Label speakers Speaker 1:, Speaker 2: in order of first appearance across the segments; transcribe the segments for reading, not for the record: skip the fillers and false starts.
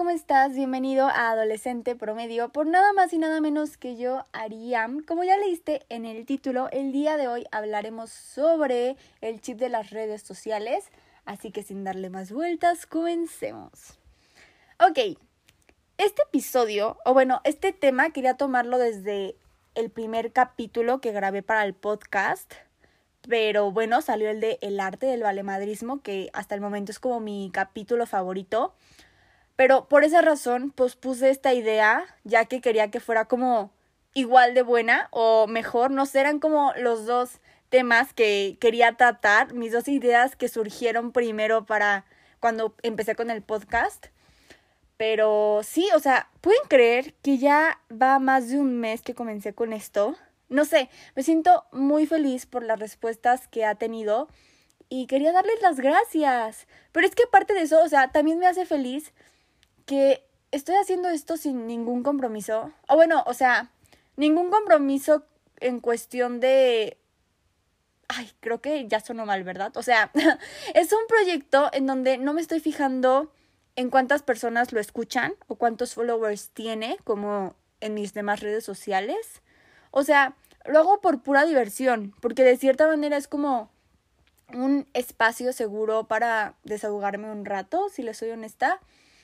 Speaker 1: ¿cómo estás? Bienvenido a Adolescente Promedio por nada más y nada menos que yo, Ariam. Como ya leíste en el título, el día de hoy hablaremos sobre el chip de las redes sociales, así que sin darle más vueltas, comencemos. Ok, este episodio, este tema quería tomarlo desde el primer capítulo que grabé para el podcast, pero bueno, salió el de El arte del valemadrismo, que hasta el momento es como mi capítulo favorito. Pero por esa razón pospuse esta idea, ya que quería que fuera como igual de buena o mejor. No sé, eran como los dos temas que quería tratar, mis dos ideas que surgieron primero para cuando empecé con el podcast. Pero sí, ¿pueden creer que ya va más de un mes que comencé con esto? No sé, me siento muy feliz por las respuestas que ha tenido y quería darles las gracias. Pero es que aparte de eso, también me hace feliz que estoy haciendo esto sin ningún compromiso. Ningún compromiso en cuestión de... Ay, creo que ya sonó mal, ¿verdad? Es un proyecto en donde no me estoy fijando en cuántas personas lo escuchan o cuántos followers tiene, como en mis demás redes sociales. Lo hago por pura diversión, porque de cierta manera es como un espacio seguro para desahogarme un rato, si les soy honesta.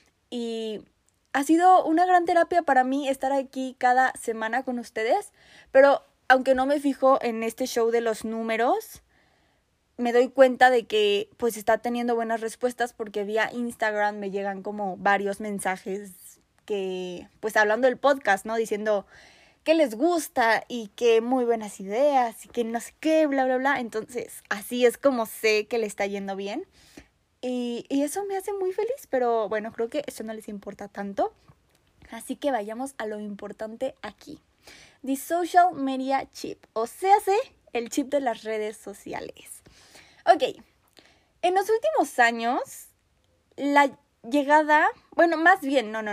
Speaker 1: Y ha sido una gran terapia para mí estar aquí cada semana con ustedes, pero aunque no me fijo en este show de los números, me doy cuenta de que pues está teniendo buenas respuestas porque vía Instagram me llegan como varios mensajes que pues hablando del podcast, ¿no? Diciendo que les gusta y que muy buenas ideas y que no sé qué, bla, bla, bla. Entonces, así es como sé que le está yendo bien. Y eso me hace muy feliz, pero bueno, creo que eso no les importa tanto. Así que vayamos a lo importante aquí. The Social Media Chip, el chip de las redes sociales. Ok, en los últimos años, la llegada... Bueno, más bien, no.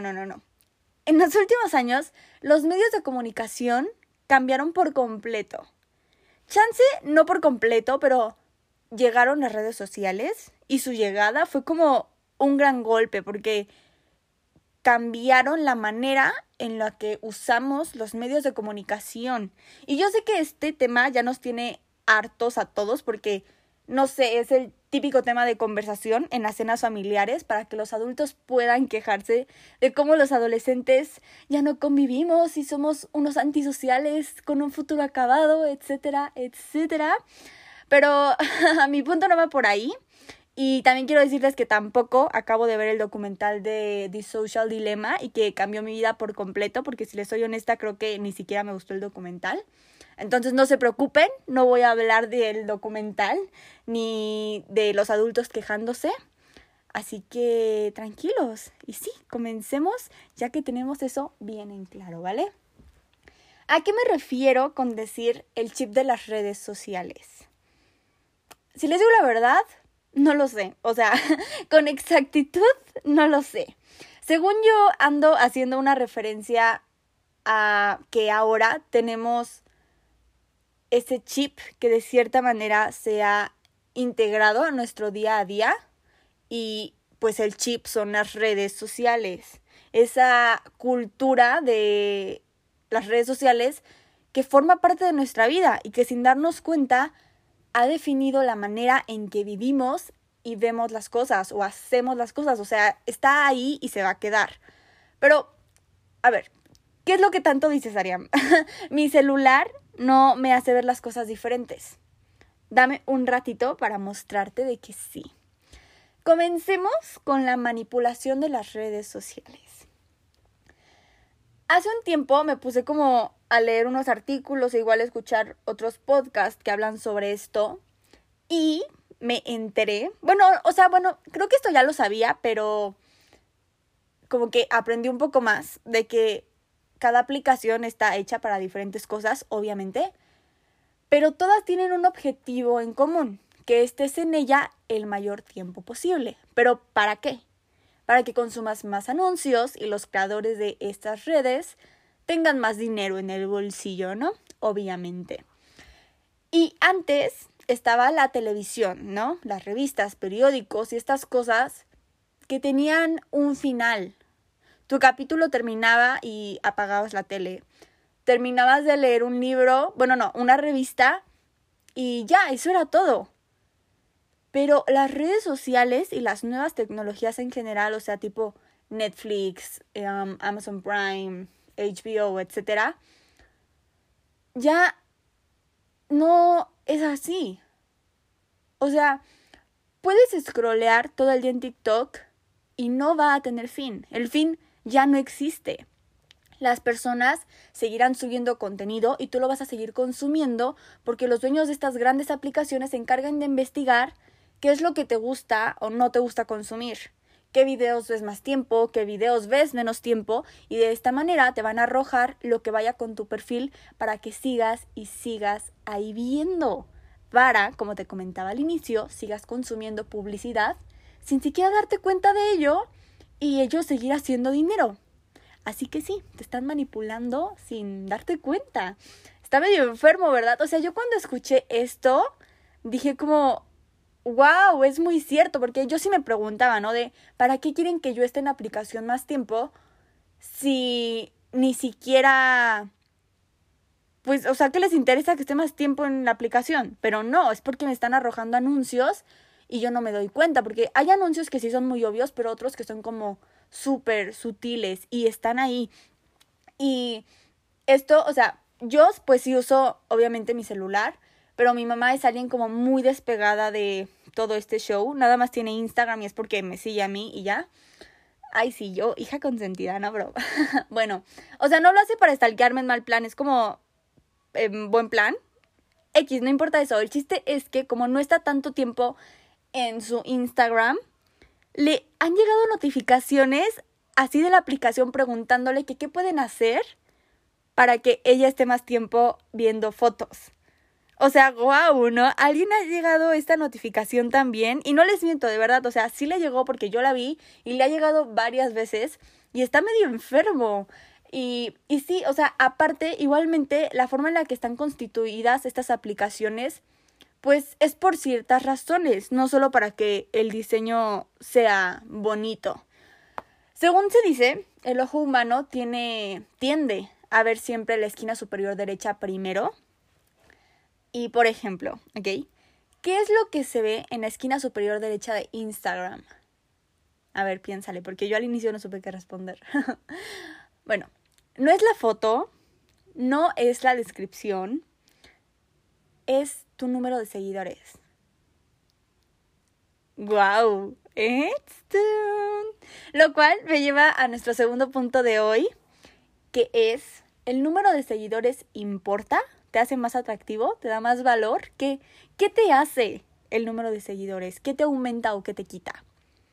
Speaker 1: En los últimos años, los medios de comunicación cambiaron por completo. Chance, no por completo, pero llegaron las redes sociales y su llegada fue como un gran golpe porque cambiaron la manera en la que usamos los medios de comunicación. Y yo sé que este tema ya nos tiene hartos a todos porque, no sé, es el típico tema de conversación en las cenas familiares para que los adultos puedan quejarse de cómo los adolescentes ya no convivimos y somos unos antisociales con un futuro acabado, etcétera, etcétera. Pero mi punto no va por ahí. Y también quiero decirles que tampoco acabo de ver el documental de The Social Dilemma y que cambió mi vida por completo, porque si les soy honesta creo que ni siquiera me gustó el documental. Entonces no se preocupen, no voy a hablar del documental ni de los adultos quejándose. Así que tranquilos. Y sí, comencemos ya que tenemos eso bien en claro, ¿vale? ¿A qué me refiero con decir el chip de las redes sociales? Si les digo la verdad, no lo sé. Con exactitud, no lo sé. Según yo ando haciendo una referencia a que ahora tenemos ese chip que de cierta manera se ha integrado a nuestro día a día y pues el chip son las redes sociales. Esa cultura de las redes sociales que forma parte de nuestra vida y que sin darnos cuenta ha definido la manera en que vivimos y vemos las cosas o hacemos las cosas. Está ahí y se va a quedar. Pero, a ver, ¿qué es lo que tanto dices, Ariam? Mi celular no me hace ver las cosas diferentes. Dame un ratito para mostrarte de que sí. Comencemos con la manipulación de las redes sociales. Hace un tiempo me puse como a leer unos artículos e igual a escuchar otros podcasts que hablan sobre esto y me enteré. Creo que esto ya lo sabía, pero como que aprendí un poco más de que cada aplicación está hecha para diferentes cosas, obviamente, pero todas tienen un objetivo en común, que estés en ella el mayor tiempo posible. ¿Pero para qué? Para que consumas más anuncios y los creadores de estas redes tengan más dinero en el bolsillo, ¿no? Obviamente. Y antes estaba la televisión, ¿no? Las revistas, periódicos y estas cosas que tenían un final. tu capítulo terminaba y apagabas la tele. Terminabas de leer un libro, una revista y ya, eso era todo. Pero las redes sociales y las nuevas tecnologías en general, o sea, tipo Netflix, Amazon Prime, HBO, etcétera, ya no es así. O sea, puedes scrollear todo el día en TikTok y no va a tener fin. El fin ya no existe. Las personas seguirán subiendo contenido y tú lo vas a seguir consumiendo porque los dueños de estas grandes aplicaciones se encargan de investigar qué es lo que te gusta o no te gusta consumir. Qué videos ves más tiempo, qué videos ves menos tiempo y de esta manera te van a arrojar lo que vaya con tu perfil para que sigas y sigas ahí viendo. Para, como te comentaba al inicio, sigas consumiendo publicidad sin siquiera darte cuenta de ello y ellos seguir haciendo dinero. Así que sí, te están manipulando sin darte cuenta. Está medio enfermo, ¿verdad? O sea, yo cuando escuché esto, dije como, wow, es muy cierto, porque yo sí me preguntaba, ¿no? De, ¿para qué quieren que yo esté en la aplicación más tiempo si ni siquiera, pues, o sea, ¿qué les interesa que esté más tiempo en la aplicación? Pero no, es porque me están arrojando anuncios y yo no me doy cuenta, porque hay anuncios que sí son muy obvios, pero otros que son como súper sutiles y están ahí. Y esto, o sea, yo pues sí uso obviamente mi celular, pero mi mamá es alguien como muy despegada de todo este show. Nada más tiene Instagram y es porque me sigue a mí y ya. Ay, sí, yo, hija consentida, ¿no, bro? Bueno, o sea, no lo hace para stalkearme en mal plan, es como en buen plan. X, no importa eso. El chiste es que como no está tanto tiempo en su Instagram, le han llegado notificaciones así de la aplicación preguntándole que qué pueden hacer para que ella esté más tiempo viendo fotos. O sea, guau, ¿no? Alguien ha llegado esta notificación también y no les miento, de verdad, o sea, sí le llegó porque yo la vi y le ha llegado varias veces y está medio enfermo. Y sí, o sea, aparte, igualmente, la forma en la que están constituidas estas aplicaciones, pues es por ciertas razones, no solo para que el diseño sea bonito. Según se dice, el ojo humano tiende a ver siempre la esquina superior derecha primero. Y por ejemplo, ¿ok? ¿Qué es lo que se ve en la esquina superior derecha de Instagram? A ver, piénsale, porque yo al inicio no supe qué responder. Bueno, no es la foto, no es la descripción, es tu número de seguidores. ¡Guau! Lo cual me lleva a nuestro segundo punto de hoy, que es, ¿el número de seguidores importa? ¿Te hace más atractivo? ¿Te da más valor? ¿Qué te hace el número de seguidores? ¿Qué te aumenta o qué te quita?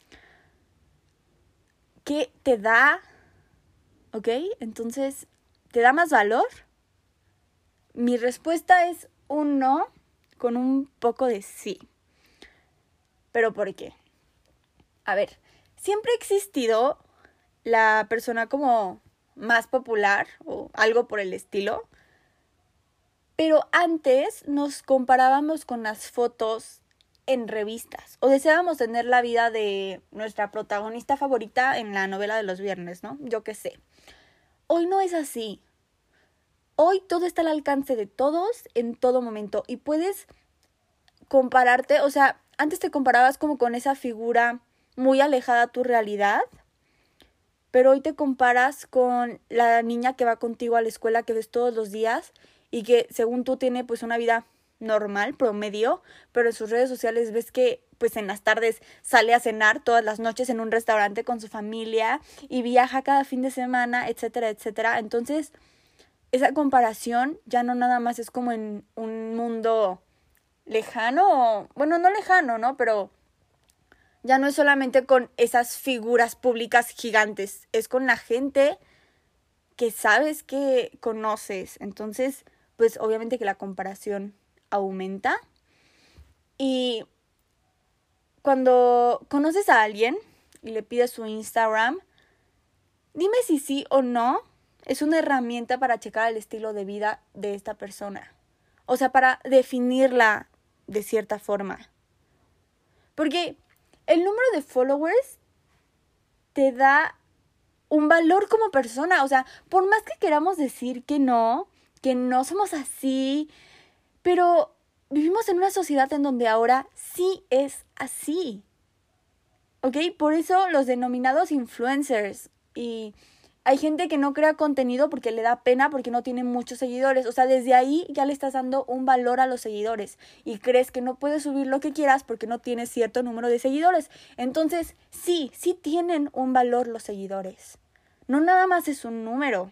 Speaker 1: ¿Qué te da? ¿Ok? Entonces, ¿te da más valor? Mi respuesta es un no con un poco de sí. ¿Pero por qué? A ver, siempre ha existido la persona como más popular o algo por el estilo. Pero antes nos comparábamos con las fotos en revistas o deseábamos tener la vida de nuestra protagonista favorita en la novela de los viernes, ¿no? Yo qué sé. Hoy no es así. Hoy todo está al alcance de todos en todo momento y puedes compararte, o sea, antes te comparabas como con esa figura muy alejada a tu realidad, pero hoy te comparas con la niña que va contigo a la escuela que ves todos los días y que según tú tiene pues una vida normal, promedio, pero en sus redes sociales ves que pues en las tardes sale a cenar todas las noches en un restaurante con su familia y viaja cada fin de semana, etcétera, etcétera. Entonces, esa comparación ya no nada más es como en un mundo lejano, bueno, no lejano, ¿no? Pero ya no es solamente con esas figuras públicas gigantes, es con la gente que sabes que conoces. Entonces, pues obviamente que la comparación aumenta. Y cuando conoces a alguien y le pides su Instagram, dime si sí o no es una herramienta para checar el estilo de vida de esta persona. O sea, para definirla de cierta forma. Porque el número de followers te da un valor como persona. O sea, por más que queramos decir que no somos así, pero vivimos en una sociedad en donde ahora sí es así. ¿Ok? Por eso los denominados influencers. Y hay gente que no crea contenido porque le da pena, porque no tiene muchos seguidores. O sea, desde ahí ya le estás dando un valor a los seguidores. Y crees que no puedes subir lo que quieras porque no tienes cierto número de seguidores. Entonces, sí tienen un valor los seguidores. No nada más es un número.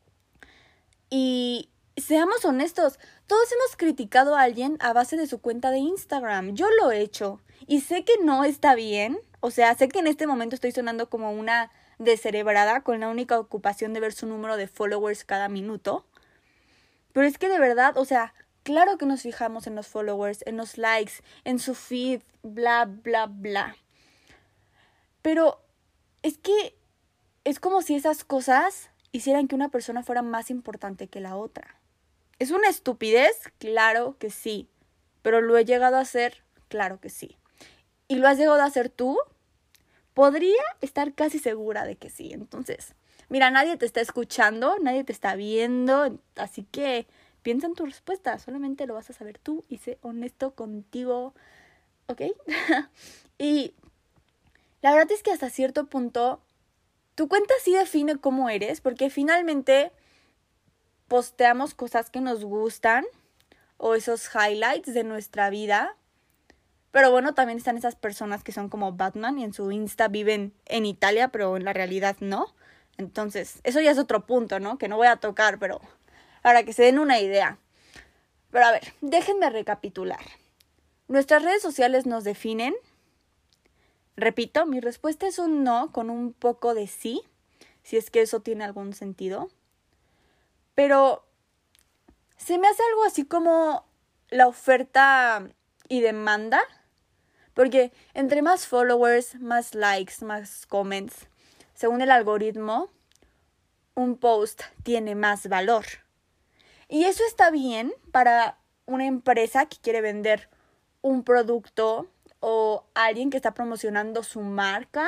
Speaker 1: Y seamos honestos, todos hemos criticado a alguien a base de su cuenta de Instagram. Yo lo he hecho. Y sé que no está bien. O sea, sé que en este momento estoy sonando como una descerebrada con la única ocupación de ver su número de followers cada minuto. Pero es que de verdad, o sea, claro que nos fijamos en los followers, en los likes, en su feed, bla, bla, bla. Pero es que es como si esas cosas hicieran que una persona fuera más importante que la otra. ¿Es una estupidez? Claro que sí. ¿Pero lo he llegado a hacer? Claro que sí. ¿Y lo has llegado a hacer tú? Podría estar casi segura de que sí. Entonces, mira, nadie te está escuchando, nadie te está viendo, así que piensa en tu respuesta. Solamente lo vas a saber tú y sé honesto contigo, ¿ok? Y la verdad es que hasta cierto punto tu cuenta sí define cómo eres, porque finalmente posteamos cosas que nos gustan o esos highlights de nuestra vida. Pero bueno, también están esas personas que son como Batman y en su Insta viven en Italia, pero en la realidad no. Entonces, eso ya es otro punto, ¿no? Que no voy a tocar, pero para que se den una idea. Pero a ver, déjenme recapitular. ¿Nuestras redes sociales nos definen? Repito, mi respuesta es un no con un poco de sí, si es que eso tiene algún sentido. Pero se me hace algo así como la oferta y demanda. Porque entre más followers, más likes, más comments, según el algoritmo, un post tiene más valor. Y eso está bien para una empresa que quiere vender un producto o alguien que está promocionando su marca.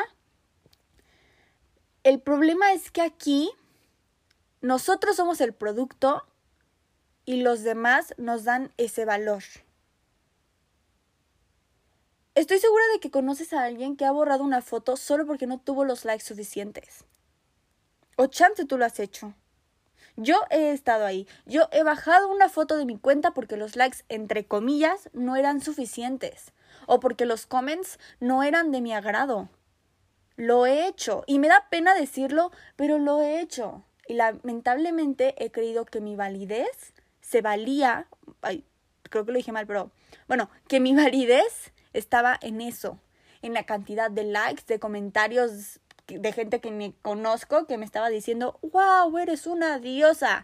Speaker 1: El problema es que aquí nosotros somos el producto y los demás nos dan ese valor. Estoy segura de que conoces a alguien que ha borrado una foto solo porque no tuvo los likes suficientes. O chance tú lo has hecho. Yo he estado ahí. Yo he bajado una foto de mi cuenta porque los likes, entre comillas, no eran suficientes. O porque los comments no eran de mi agrado. Lo he hecho. Y me da pena decirlo, pero lo he hecho. Y lamentablemente he creído que mi validez se valía... Ay, creo que lo dije mal, pero... Bueno, que mi validez estaba en eso. En la cantidad de likes, de comentarios de gente que me conozco que me estaba diciendo, wow, eres una diosa.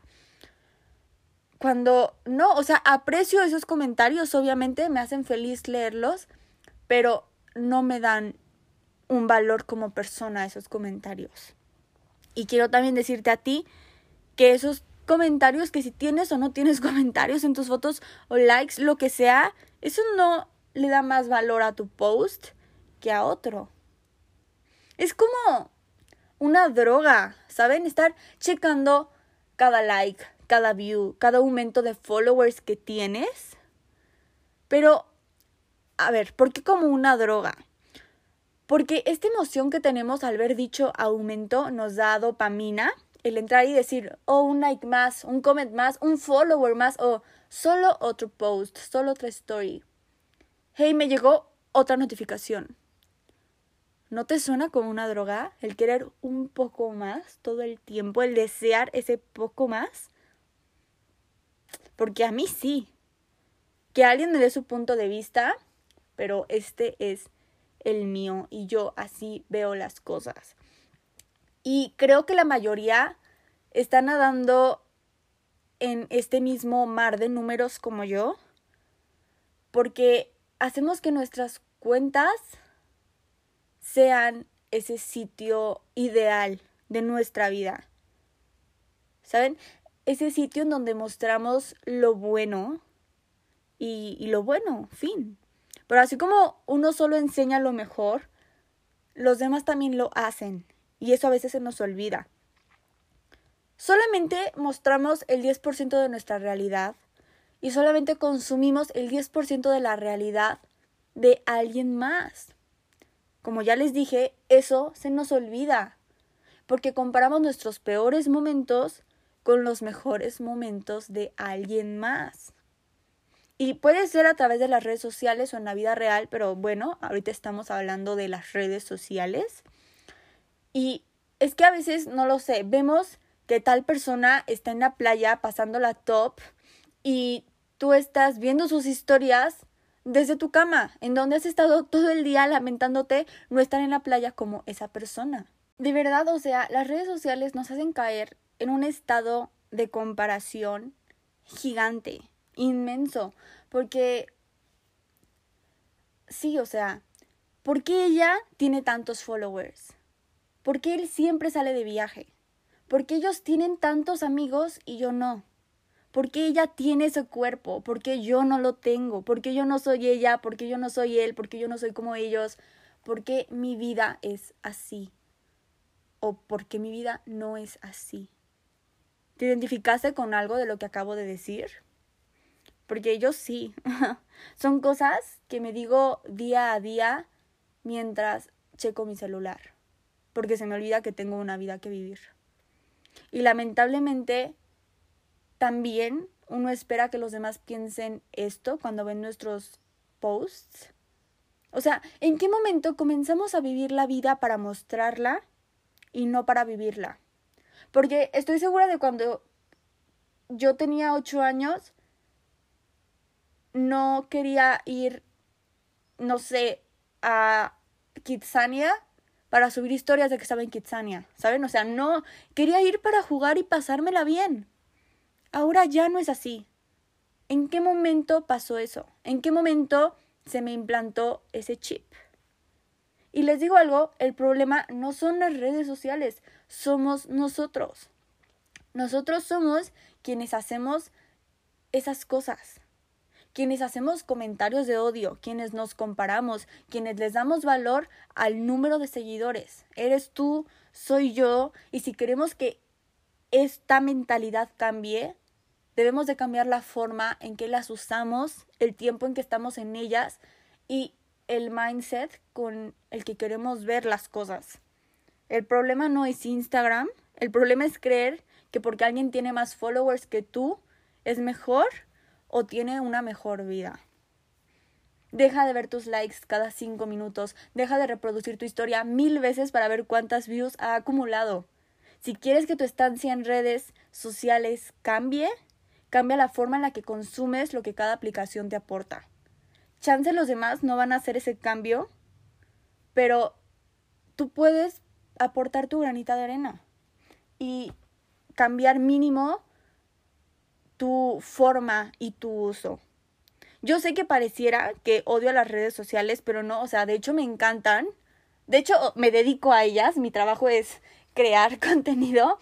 Speaker 1: Cuando no, o sea, aprecio esos comentarios, obviamente me hacen feliz leerlos, pero no me dan un valor como persona esos comentarios. Y quiero también decirte a ti que esos comentarios, que si tienes o no tienes comentarios en tus fotos o likes, lo que sea, eso no le da más valor a tu post que a otro. Es como una droga, ¿saben? Estar checando cada like, cada view, cada aumento de followers que tienes. Pero, a ver, ¿por qué como una droga? Porque esta emoción que tenemos al ver dicho aumento nos da dopamina. El entrar y decir, oh, un like más, un comment más, un follower más, o solo otro post, solo otra story. Hey, me llegó otra notificación. ¿No te suena como una droga el querer un poco más todo el tiempo, el desear ese poco más? Porque a mí sí. Que alguien me dé su punto de vista, pero este es el mío y yo así veo las cosas. Y creo que la mayoría está nadando en este mismo mar de números como yo, porque hacemos que nuestras cuentas sean ese sitio ideal de nuestra vida. ¿Saben? Ese sitio en donde mostramos lo bueno y lo bueno, fin. Pero así como uno solo enseña lo mejor, los demás también lo hacen. y eso a veces se nos olvida. Solamente mostramos el 10% de nuestra realidad y solamente consumimos el 10% de la realidad de alguien más. Como ya les dije, eso se nos olvida, porque comparamos nuestros peores momentos con los mejores momentos de alguien más. Y puede ser a través de las redes sociales o en la vida real, pero bueno, ahorita estamos hablando de las redes sociales. Y es que a veces, no lo sé, vemos que tal persona está en la playa pasándola top y tú estás viendo sus historias desde tu cama, en donde has estado todo el día lamentándote no estar en la playa como esa persona. De verdad, o sea, las redes sociales nos hacen caer en un estado de comparación gigante, inmenso, porque sí, o sea, ¿por qué ella tiene tantos followers? ¿Por qué él siempre sale de viaje? ¿Por qué ellos tienen tantos amigos y yo no? ¿Por qué ella tiene ese cuerpo? ¿Por qué yo no lo tengo? ¿Por qué yo no soy ella? ¿Por qué yo no soy él? ¿Por qué yo no soy como ellos? ¿Por qué mi vida es así? ¿O por qué mi vida no es así? ¿Te identificaste con algo de lo que acabo de decir? Porque yo sí. Son cosas que me digo día a día mientras checo mi celular. Porque se me olvida que tengo una vida que vivir. Y lamentablemente también uno espera que los demás piensen esto cuando ven nuestros posts. O sea, ¿en qué momento comenzamos a vivir la vida para mostrarla y no para vivirla? Porque estoy segura de cuando yo tenía 8 años, no quería ir, no sé, a Kidzania para subir historias de que estaba en Kidzania, ¿saben? O sea, no, quería ir para jugar y pasármela bien. Ahora ya no es así. ¿En qué momento pasó eso? ¿En qué momento se me implantó ese chip? Y les digo algo, el problema no son las redes sociales, somos nosotros. Nosotros somos quienes hacemos esas cosas, quienes hacemos comentarios de odio, quienes nos comparamos, quienes les damos valor al número de seguidores. Eres tú, soy yo, y si queremos que esta mentalidad cambie, debemos de cambiar la forma en que las usamos, el tiempo en que estamos en ellas y el mindset con el que queremos ver las cosas. El problema no es Instagram, el problema es creer que porque alguien tiene más followers que tú, es mejor o tiene una mejor vida. Deja de ver tus likes cada 5 minutos, deja de reproducir tu historia 1000 veces para ver cuántas views ha acumulado. Si quieres que tu estancia en redes sociales cambie, cambia la forma en la que consumes lo que cada aplicación te aporta. Chance los demás no van a hacer ese cambio, pero tú puedes aportar tu granita de arena y cambiar mínimo tu forma y tu uso. Yo sé que pareciera que odio a las redes sociales, pero no, o sea, de hecho me encantan. De hecho, me dedico a ellas, mi trabajo es crear contenido,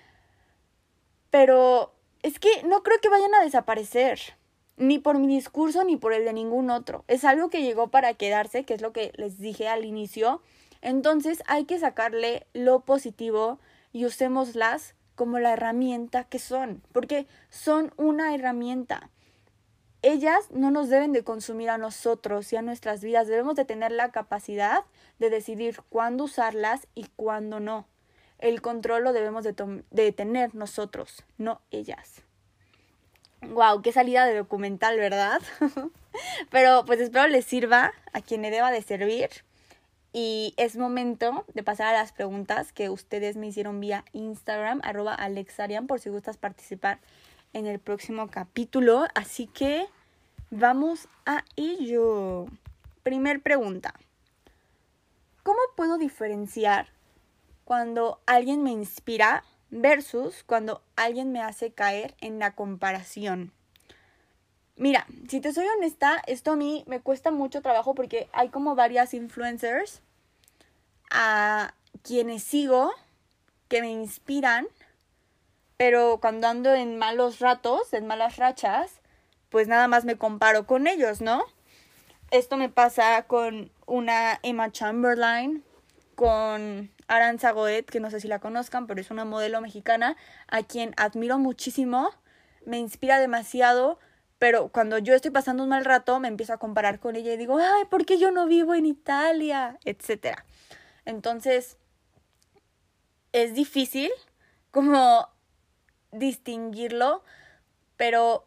Speaker 1: pero es que no creo que vayan a desaparecer, ni por mi discurso ni por el de ningún otro. Es algo que llegó para quedarse, que es lo que les dije al inicio. Entonces hay que sacarle lo positivo y usémoslas como la herramienta que son, porque son una herramienta. Ellas no nos deben de consumir a nosotros y a nuestras vidas. Debemos de tener la capacidad de decidir cuándo usarlas y cuándo no. El control lo debemos de tener nosotros, no ellas. Wow, qué salida de documental, ¿verdad? Pero pues espero les sirva a quien le deba de servir. Y es momento de pasar a las preguntas que ustedes me hicieron vía Instagram, @alexarian, por si gustas participar en el próximo capítulo. Así que vamos a ello. Primer pregunta. ¿Cómo puedo diferenciar cuando alguien me inspira versus cuando alguien me hace caer en la comparación? Mira, si te soy honesta, esto a mí me cuesta mucho trabajo porque hay como varias influencers a quienes sigo que me inspiran, pero cuando ando en malos ratos, en malas rachas, pues nada más me comparo con ellos, ¿no? Esto me pasa con una Emma Chamberlain, con Arantxa Goet, que no sé si la conozcan, pero es una modelo mexicana a quien admiro muchísimo, me inspira demasiado, pero cuando yo estoy pasando un mal rato me empiezo a comparar con ella y digo, ay, ¿por qué yo no vivo en Italia? Etcétera. Entonces, es difícil como distinguirlo, pero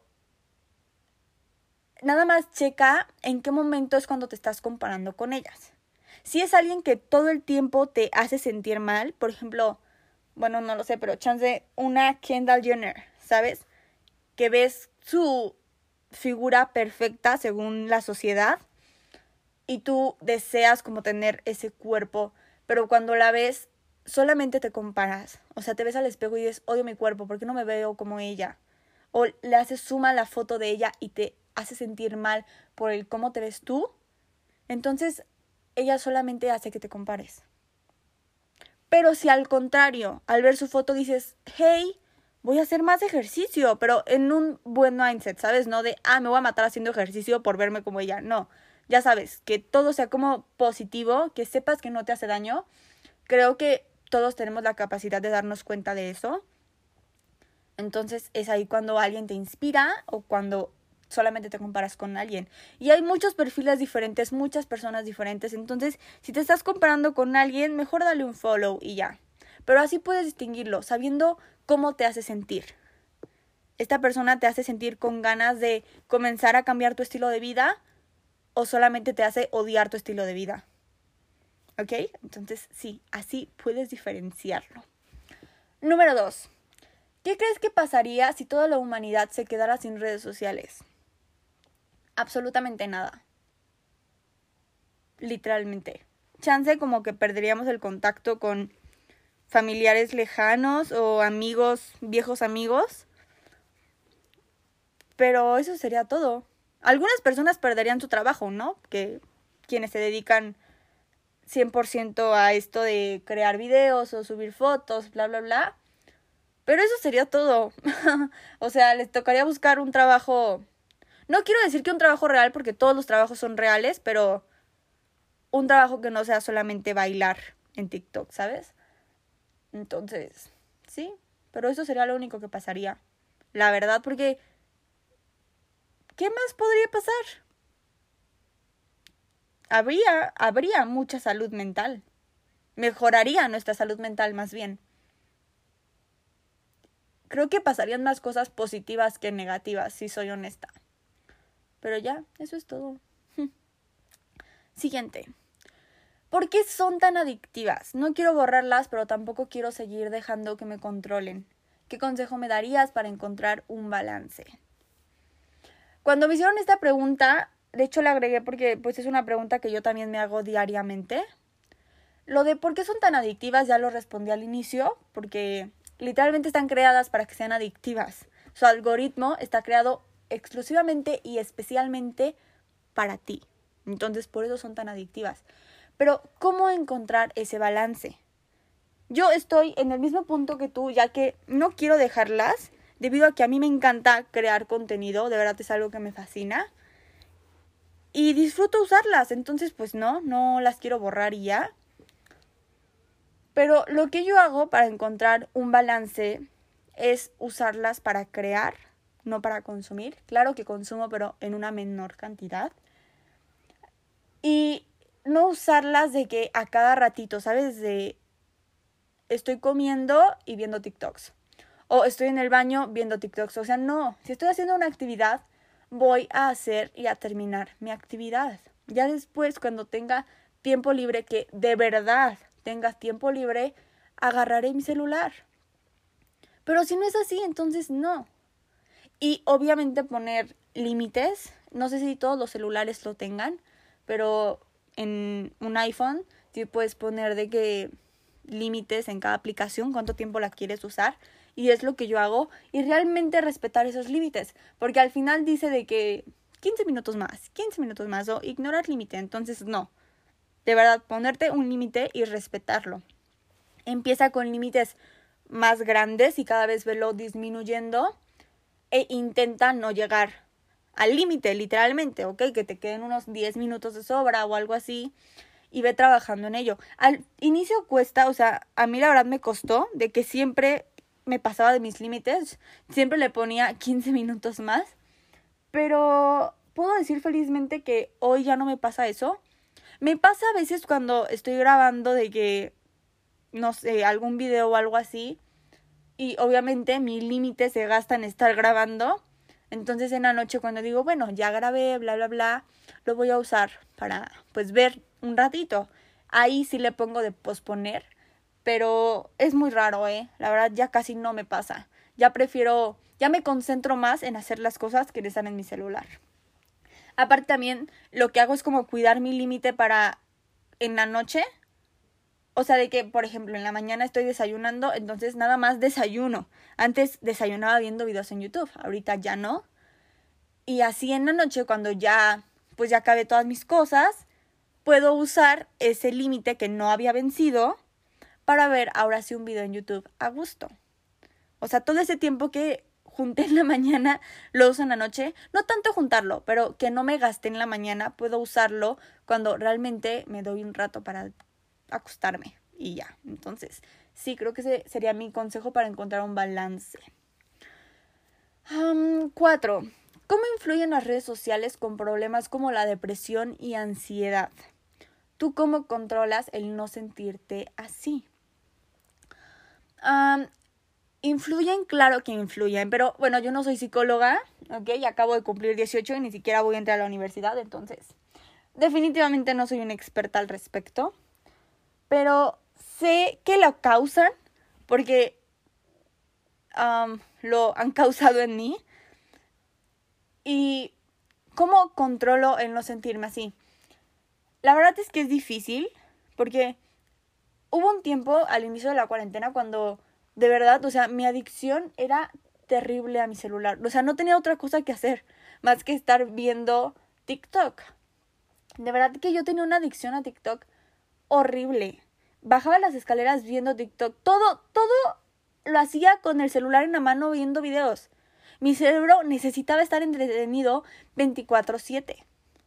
Speaker 1: nada más checa en qué momento es cuando te estás comparando con ellas. Si es alguien que todo el tiempo te hace sentir mal, por ejemplo, bueno, no lo sé, pero chance una Kendall Jenner, ¿sabes? Que ves su figura perfecta según la sociedad y tú deseas como tener ese cuerpo, pero cuando la ves solamente te comparas. O sea, te ves al espejo y dices, odio mi cuerpo, ¿por qué no me veo como ella? O le haces suma la foto de ella y te hace sentir mal por el cómo te ves tú. Entonces, ella solamente hace que te compares. Pero si al contrario, al ver su foto dices, hey, voy a hacer más ejercicio, pero en un buen mindset, ¿sabes? No de, me voy a matar haciendo ejercicio por verme como ella. No, ya sabes, que todo sea como positivo, que sepas que no te hace daño. Creo que todos tenemos la capacidad de darnos cuenta de eso. Entonces es ahí cuando alguien te inspira o cuando solamente te comparas con alguien. Y hay muchos perfiles diferentes, muchas personas diferentes. Entonces, si te estás comparando con alguien, mejor dale un follow y ya. Pero así puedes distinguirlo, sabiendo cómo te hace sentir. ¿Esta persona te hace sentir con ganas de comenzar a cambiar tu estilo de vida o solamente te hace odiar tu estilo de vida? ¿Ok? Entonces, sí, así puedes diferenciarlo. Número 2. ¿Qué crees que pasaría si toda la humanidad se quedara sin redes sociales? Absolutamente nada. Literalmente. Chance como que perderíamos el contacto con familiares lejanos o amigos, viejos amigos. Pero eso sería todo. Algunas personas perderían su trabajo, ¿no? Que quienes se dedican 100% a esto de crear videos o subir fotos, bla, bla, bla. Pero eso sería todo. O sea, les tocaría buscar un trabajo. No quiero decir que un trabajo real, porque todos los trabajos son reales, pero un trabajo que no sea solamente bailar en TikTok, ¿sabes? Entonces, sí, pero eso sería lo único que pasaría. La verdad, porque ¿qué más podría pasar? Habría mucha salud mental. Mejoraría nuestra salud mental más bien. Creo que pasarían más cosas positivas que negativas, si soy honesta. Pero ya, eso es todo. Siguiente. ¿Por qué son tan adictivas? No quiero borrarlas, pero tampoco quiero seguir dejando que me controlen. ¿Qué consejo me darías para encontrar un balance? Cuando me hicieron esta pregunta, de hecho la agregué porque pues es una pregunta que yo también me hago diariamente. Lo de por qué son tan adictivas ya lo respondí al inicio, porque literalmente están creadas para que sean adictivas. Su algoritmo está creado exclusivamente y especialmente para ti. Entonces, por eso son tan adictivas. Pero, ¿cómo encontrar ese balance? Yo estoy en el mismo punto que tú, ya que no quiero dejarlas, debido a que a mí me encanta crear contenido, de verdad es algo que me fascina. Y disfruto usarlas, entonces pues no las quiero borrar y ya. Pero lo que yo hago para encontrar un balance es usarlas para crear, no para consumir. Claro que consumo, pero en una menor cantidad. Y no usarlas de que a cada ratito, ¿sabes? De estoy comiendo y viendo TikToks. O estoy en el baño viendo TikToks. O sea, no. Si estoy haciendo una actividad, voy a hacer y a terminar mi actividad. Ya después, cuando tenga tiempo libre, que de verdad tengas tiempo libre, agarraré mi celular. Pero si no es así, entonces no. Y obviamente poner límites. No sé si todos los celulares lo tengan, pero en un iPhone sí puedes poner de que límites en cada aplicación, cuánto tiempo la quieres usar. Y es lo que yo hago. Y realmente respetar esos límites. Porque al final dice de que 15 minutos más o ignorar límite. Entonces no. De verdad, ponerte un límite y respetarlo. Empieza con límites más grandes y cada vez velo disminuyendo. E intenta no llegar al límite, literalmente, ¿ok? Que te queden unos 10 minutos de sobra o algo así. y ve trabajando en ello. Al inicio cuesta, o sea, a mí la verdad me costó de que siempre me pasaba de mis límites, siempre le ponía 15 minutos más, pero puedo decir felizmente que hoy ya no me pasa eso. Me pasa a veces cuando estoy grabando de que, no sé, algún video o algo así, y obviamente mi límite se gasta en estar grabando. Entonces en la noche cuando digo, bueno, ya grabé, bla, bla, bla, lo voy a usar para, pues, ver un ratito. Ahí sí le pongo de posponer, pero es muy raro, La verdad ya casi no me pasa. Ya me concentro más en hacer las cosas que están en mi celular. Aparte también lo que hago es como cuidar mi límite para en la noche. O sea, de que, por ejemplo, en la mañana estoy desayunando, entonces nada más desayuno. Antes desayunaba viendo videos en YouTube, ahorita ya no. Y así en la noche, cuando pues ya acabé todas mis cosas, puedo usar ese límite que no había vencido para ver ahora sí un video en YouTube a gusto. O sea, todo ese tiempo que junté en la mañana lo uso en la noche. No tanto juntarlo, pero que no me gasté en la mañana, puedo usarlo cuando realmente me doy un rato para acostarme y ya. Entonces, sí, creo que ese sería mi consejo para encontrar un balance. 4. ¿Cómo influyen las redes sociales con problemas como la depresión y ansiedad? ¿Tú cómo controlas el no sentirte así? Influyen, claro que influyen, pero bueno, yo no soy psicóloga, ¿ok? Acabo de cumplir 18 y ni siquiera voy a entrar a la universidad, entonces definitivamente no soy una experta al respecto. Pero sé que lo causan porque lo han causado en mí. ¿Y cómo controlo el no sentirme así? La verdad es que es difícil porque hubo un tiempo al inicio de la cuarentena cuando de verdad, o sea, mi adicción era terrible a mi celular. O sea, no tenía otra cosa que hacer más que estar viendo TikTok. De verdad que yo tenía una adicción a TikTok horrible. Bajaba las escaleras viendo TikTok. Todo lo hacía con el celular en la mano viendo videos. Mi cerebro necesitaba estar entretenido 24/7.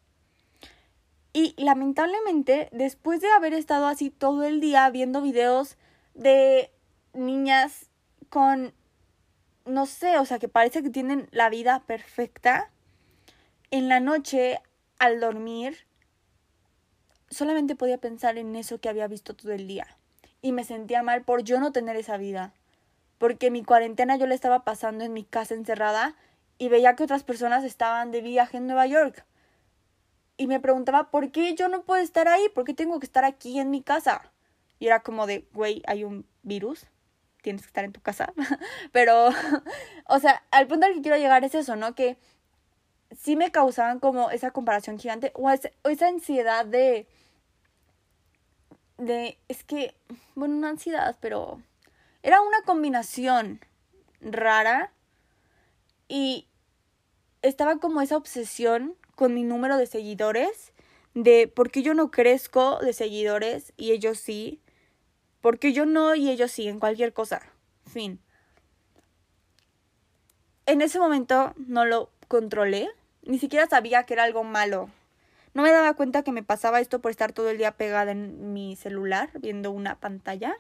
Speaker 1: Y lamentablemente, después de haber estado así todo el día viendo videos de niñas con, no sé, o sea, que parece que tienen la vida perfecta, en la noche, al dormir, solamente podía pensar en eso que había visto todo el día. Y me sentía mal por yo no tener esa vida. Porque mi cuarentena yo la estaba pasando en mi casa encerrada y veía que otras personas estaban de viaje en Nueva York. Y me preguntaba, ¿por qué yo no puedo estar ahí? ¿Por qué tengo que estar aquí en mi casa? Y era como de, güey, hay un virus, tienes que estar en tu casa. Pero, o sea, al punto al que quiero llegar es eso, ¿no? Que sí me causaban como esa comparación gigante o esa ansiedad es que, bueno, una ansiedad, pero era una combinación rara y estaba como esa obsesión con mi número de seguidores, de por qué yo no crezco de seguidores y ellos sí, por qué yo no y ellos sí, en cualquier cosa, fin. En ese momento no lo controlé, ni siquiera sabía que era algo malo. No me daba cuenta que me pasaba esto por estar todo el día pegada en mi celular, viendo una pantalla.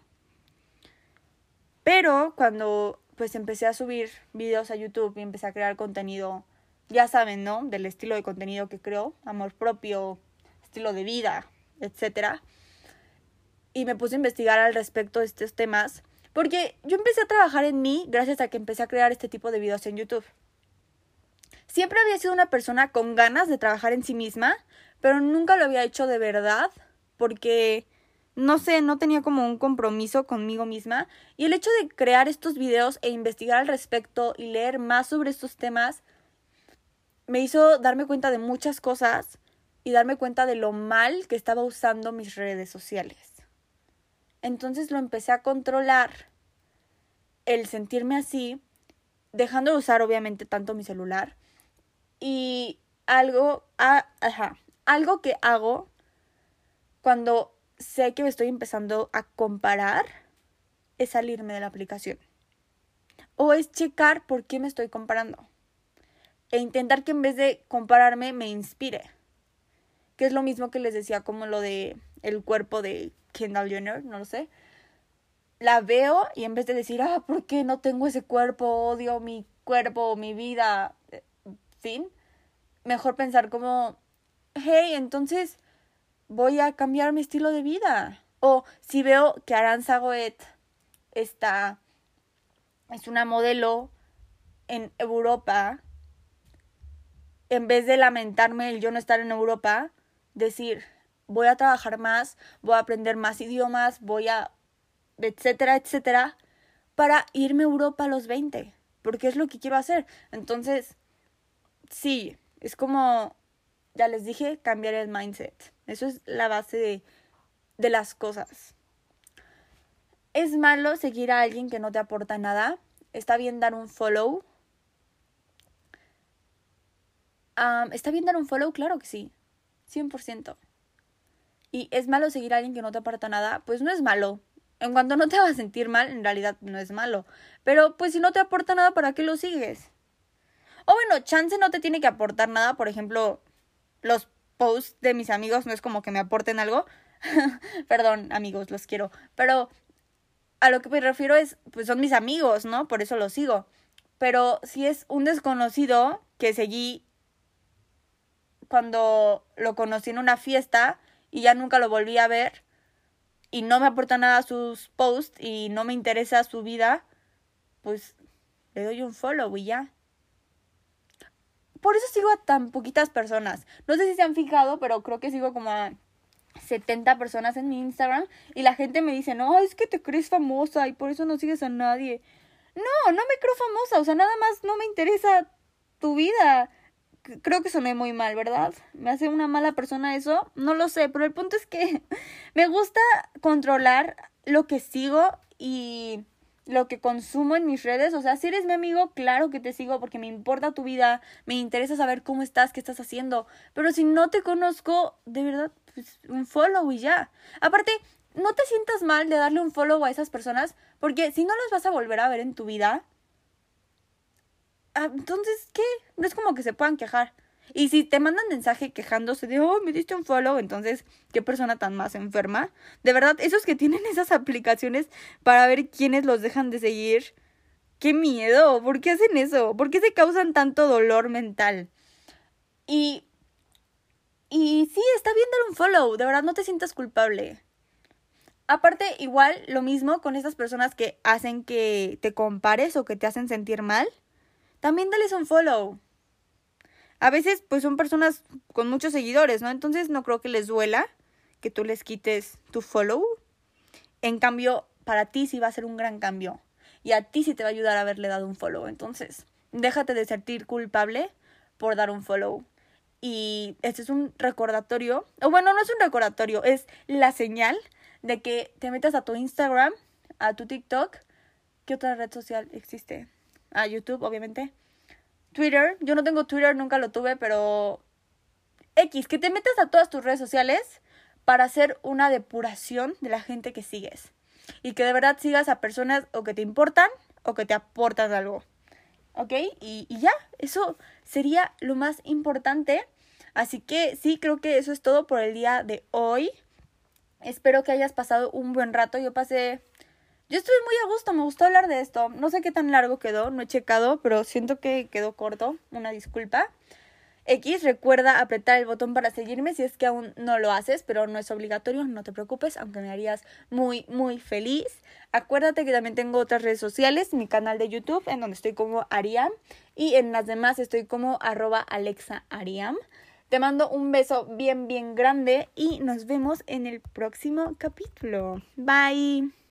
Speaker 1: Pero cuando pues empecé a subir videos a YouTube y empecé a crear contenido, ya saben, ¿no? Del estilo de contenido que creo, amor propio, estilo de vida, etcétera. Y me puse a investigar al respecto de estos temas, porque yo empecé a trabajar en mí gracias a que empecé a crear este tipo de videos en YouTube. Siempre había sido una persona con ganas de trabajar en sí misma, pero nunca lo había hecho de verdad, porque no sé, no tenía como un compromiso conmigo misma. Y el hecho de crear estos videos e investigar al respecto y leer más sobre estos temas me hizo darme cuenta de muchas cosas y darme cuenta de lo mal que estaba usando mis redes sociales. Entonces lo empecé a controlar, el sentirme así, dejando de usar obviamente tanto mi celular. Y algo que hago cuando sé que me estoy empezando a comparar es salirme de la aplicación. O es checar por qué me estoy comparando. E intentar que en vez de compararme me inspire. que es lo mismo que les decía como lo de el cuerpo de Kendall Jenner, no lo sé. La veo y en vez de decir, ¿por qué no tengo ese cuerpo? Odio mi cuerpo, mi vida, fin. Mejor pensar como, hey, entonces voy a cambiar mi estilo de vida. O si veo que Arantxa Goet es una modelo en Europa, en vez de lamentarme el yo no estar en Europa, decir, voy a trabajar más, voy a aprender más idiomas, voy a etcétera, etcétera, para irme a Europa a los 20, porque es lo que quiero hacer. Entonces, sí, es como, ya les dije, cambiar el mindset. Eso es la base de las cosas. ¿Es malo seguir a alguien que no te aporta nada? ¿Está bien dar un follow? ¿Está bien dar un follow? Claro que sí, 100%. ¿Y es malo seguir a alguien que no te aporta nada? Pues no es malo. En cuanto no te vas a sentir mal, en realidad no es malo. Pero pues si no te aporta nada, ¿para qué lo sigues? O bueno, chance no te tiene que aportar nada. Por ejemplo, los posts de mis amigos no es como que me aporten algo. Perdón, amigos, los quiero. Pero a lo que me refiero es, pues son mis amigos, ¿no? Por eso los sigo. Pero si es un desconocido que seguí cuando lo conocí en una fiesta y ya nunca lo volví a ver, y no me aporta nada sus posts y no me interesa su vida, pues le doy un follow y ya. Por eso sigo a tan poquitas personas. No sé si se han fijado, pero creo que sigo como a 70 personas en mi Instagram y la gente me dice, no, es que te crees famosa y por eso no sigues a nadie. No me creo famosa, o sea, nada más no me interesa tu vida. Creo que soné muy mal, ¿verdad? ¿Me hace una mala persona eso? No lo sé, pero el punto es que me gusta controlar lo que sigo y lo que consumo en mis redes. O sea, si eres mi amigo, claro que te sigo porque me importa tu vida, me interesa saber cómo estás, qué estás haciendo. Pero si no te conozco, de verdad, pues un follow y ya. Aparte, no te sientas mal de darle un follow a esas personas porque si no las vas a volver a ver en tu vida, entonces, ¿qué? No es como que se puedan quejar. Y si te mandan mensaje quejándose de, me diste un follow, entonces, ¿qué persona tan más enferma? De verdad, esos que tienen esas aplicaciones para ver quiénes los dejan de seguir, ¡qué miedo! ¿Por qué hacen eso? ¿Por qué se causan tanto dolor mental? Y sí, está bien dar un follow, de verdad, no te sientas culpable. Aparte, igual, lo mismo con estas personas que hacen que te compares o que te hacen sentir mal. También dales un follow. A veces, pues son personas con muchos seguidores, ¿no? Entonces no creo que les duela que tú les quites tu follow. En cambio, para ti sí va a ser un gran cambio. Y a ti sí te va a ayudar a haberle dado un follow. Entonces, déjate de sentir culpable por dar un follow. Y este es un recordatorio. O bueno, no es un recordatorio, es la señal de que te metas a tu Instagram, a tu TikTok. ¿Qué otra red social existe? YouTube, obviamente. Twitter, yo no tengo Twitter, nunca lo tuve, pero que te metas a todas tus redes sociales para hacer una depuración de la gente que sigues. Y que de verdad sigas a personas o que te importan o que te aportan algo. ¿Ok? Y ya, eso sería lo más importante. Así que sí, creo que eso es todo por el día de hoy. Espero que hayas pasado un buen rato. Yo estuve muy a gusto, me gustó hablar de esto. No sé qué tan largo quedó, no he checado, pero siento que quedó corto. Una disculpa. Recuerda apretar el botón para seguirme si es que aún no lo haces, pero no es obligatorio, no te preocupes, aunque me harías muy, muy feliz. Acuérdate que también tengo otras redes sociales, mi canal de YouTube, en donde estoy como Ariam, y en las demás estoy como @AlexaAriam. Te mando un beso bien, bien grande y nos vemos en el próximo capítulo. Bye.